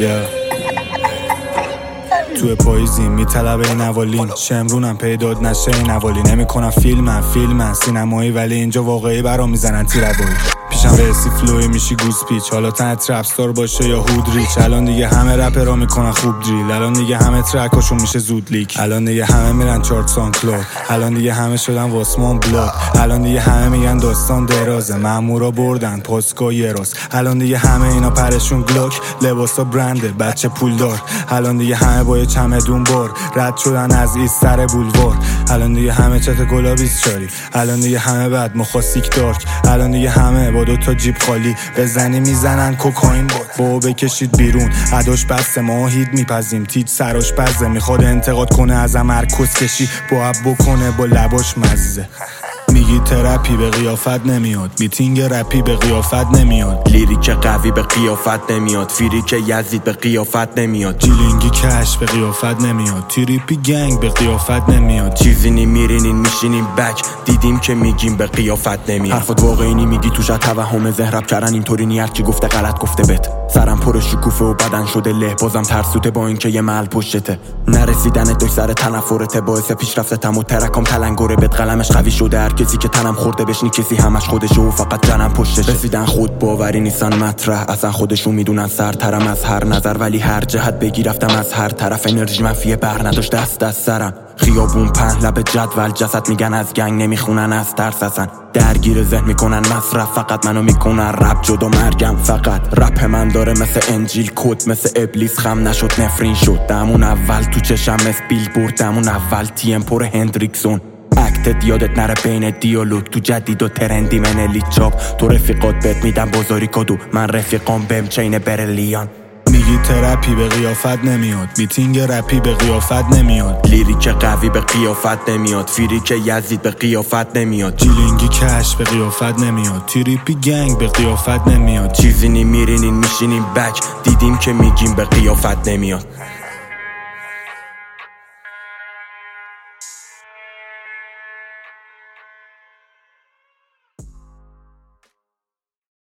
تو پاییزیم میطلبه این اولین شمرونم پیداد نشه این اولی نمیکنم فیلمن سینمایی ولی اینجا واقعی برام میزنن تیروایی پیشم رسی فلوی میشی گوز پیچ حالا تن ترپستار باشه یا هود ریچ الان دیگه همه رپرها میکنن خوب دریل الان دیگه همه ترکاشون میشه زود لیک الان دیگه همه میرن چارت سان کلود الان دیگه همه شدن واسمان بلاد الان دیگه همه میگن داستان درازه مامورا بردن پاسکا یه راست الان دیگه همه اینا پرشون گلوک لباسا برنده بچه پولدار الان دیگه همه با یه چمدون بار رد شدن از ایستر بولوار الان دیگه همه چت گلابیز چاری الان دیگه همه بعد مخاصیک دارک الان دیگه همه با 2 جیب خالی بزنی میزنن کوکائین با بکشید بیرون عداش بسته ما هید میپزیم تیج سراش بزه میخواد انتقاد کنه ازم مرکز کشی با بکنه با لباش مزه میگی ترپی به قیافت نمیاد میتینگ رپی به قیافت نمیاد لیریک قوی به قیافت نمیاد فیریک یزید به قیافت نمیاد جیلینگی کش به قیافت نمیاد تریپی گنگ به قیافت نمیاد چیزی میرینین میشینیم بک دیدیم که میگیم به قیافت نمیاد حرفات واقعی میگی توش توهم زهرب کردن اینطوری نیت چی گفته غلط گفته بت سرم پر شکوفه و بدن شده له بازم ترسوته با اینکه یه محل پشتته نرسیدن داشت سر تنفرته باعث پیشرفتم و ترکم تلنگره بت قلمش قوی شده هر کسی که تنم خورده بشنی کسی همش خودشه و فقط جنم پشتش رسیدن خود باوری نیستن مطرح اصلا خودشون میدونن سرترم از هر نظر ولی هر جهت بگی رفتم از هر طرف انرژی منفیه بر نداشت دست از سرم خیابون پهن لب جدول جسد میگن از گنگ نمیخونن از ترس اصلا درگیر ذهن میکنن مصرف فقط منو میکنن رپ جدا مرگم فقط رپ من داره مثل انجیل کد مثل ابلیس خم نشد نفرین شد دمون اول تو چشم مثل بیل برد دمون اول تیم پر هندریکسون اکتت یادت نره بین دیالوگ تو جدید و ترندی من الیت چاپ تو رفیقات بهت میدم بازاری کادو من رفیقام بهم چین برلیان میگی ترپی به قیافت نمیاد میتینگ رپی به قیافت نمیاد لیریک قوی به قیافت نمیاد فیریک یزید به قیافت نمیاد جیلینگی کش به قیافت نمیاد تریپی گنگ به قیافت نمیاد چیزی میرینین میشینیم بک دیدیم که میگیم به قیافت نمیاد